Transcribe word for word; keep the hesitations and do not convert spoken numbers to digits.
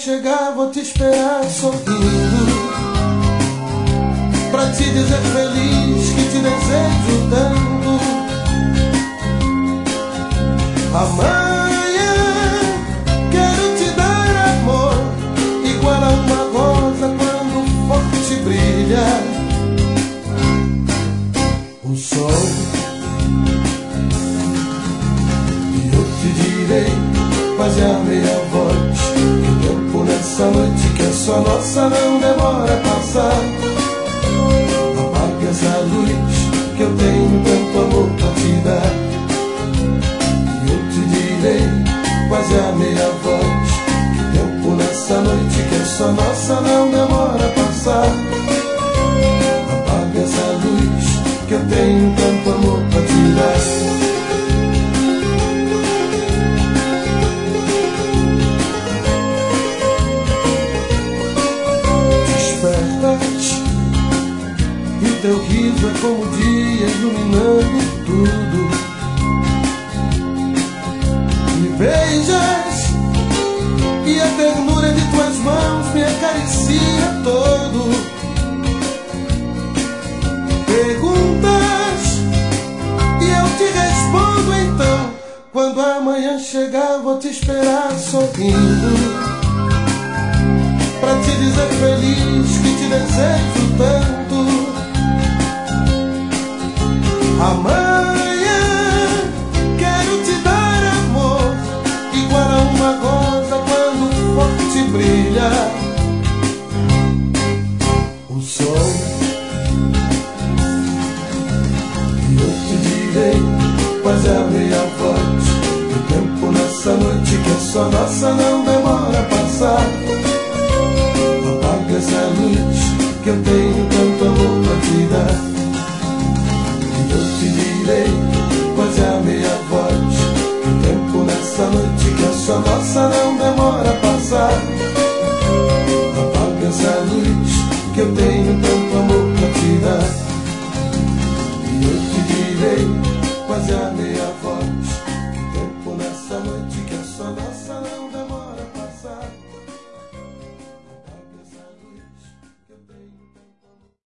chegar, vou te esperar sorrindo, pra te dizer feliz que te desejo tanto. Amanhã quero te dar amor, igual a uma rosa quando forte brilha o sol. E eu te direi, quase a meia voz, que o tempo nessa noite que é só nossa não demora a passar. Apague essa luz que eu tenho tanto amor pra te dar. E eu te direi, quase a meia voz, que o tempo nessa noite que é só nossa não demora a passar. Apague essa luz que eu tenho tanto amor pra te dar. E teu riso é como o dia iluminando tudo. Me beijas e a ternura de tuas mãos me acaricia todo. Perguntas e eu te respondo então. Quando amanhã chegar vou te esperar sorrindo, pra te dizer feliz que te desejo tanto. Amanhã quero te dar amor, igual a uma rosa quando forte brilha o sol. E eu te direi, quase a meia voz, que o tempo nessa noite que é só nossa não demora a passar. Apaga essa luz que eu tenho tanto amor pra te dar. E eu te direi, quase a meia voz, que o tempo nessa noite que é só nossa não